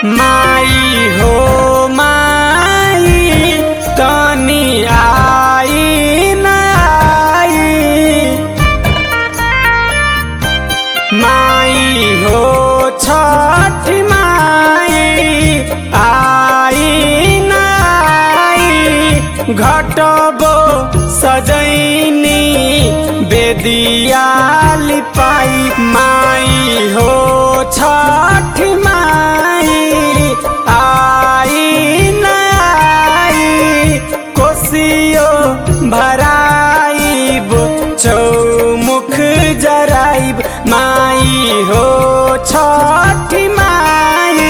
माई हो माई तनी आई न आई, माई हो छठ माई आई न आई। घटबो सजैनी बेदिया लिपाई, माई हो छठ माई आई न आई। कोसियो भराइब चौमुख जराइब, माई हो छठ माई।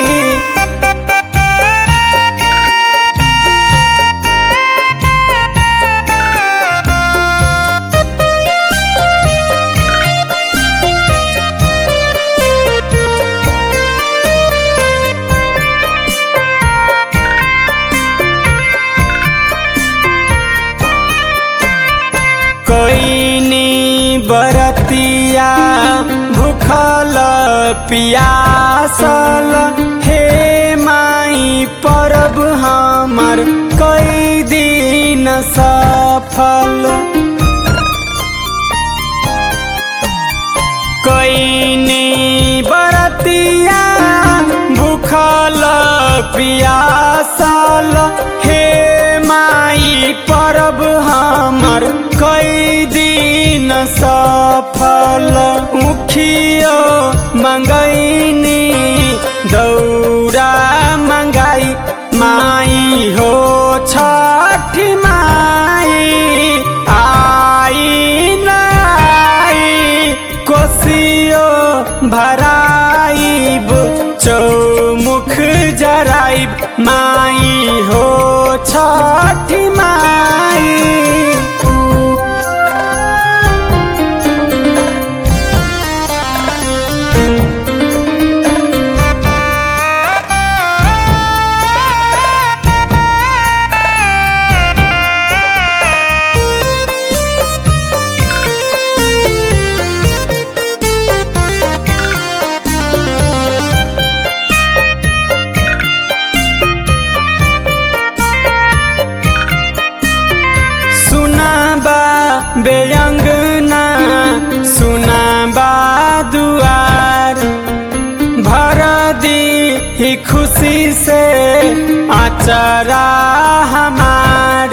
कोइनी बरतिया भूखल पियासल, हे माई परब हमर कई दिन सफल। कोइनी बरतिया भूखल पियासल, हे माई परब हमर कई दिन सफल। मुखियो मंगैनी दौरा मंगाई, माई हो छठ माई आई न आई। कोसियो भराइब चौमुख जराइब, माई हो छठ माई। बेअंगना सुना बा दुआर, भर दी ही खुशी से आचरा हमार।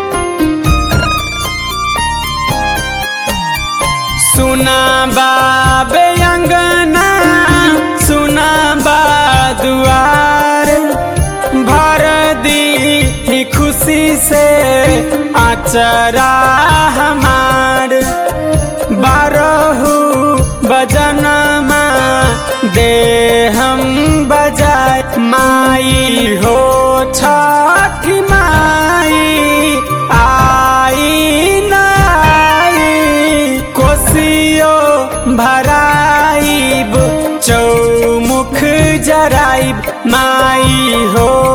सुना बा बेअंगना सुना बा दुआर, भर दी ही खुशी से आचरा हमार। बारहु बजनमा दे हम बजाय, माई हो छठ माई आई न आई। कोसियो भराइब चौमुख जराइब, माई हो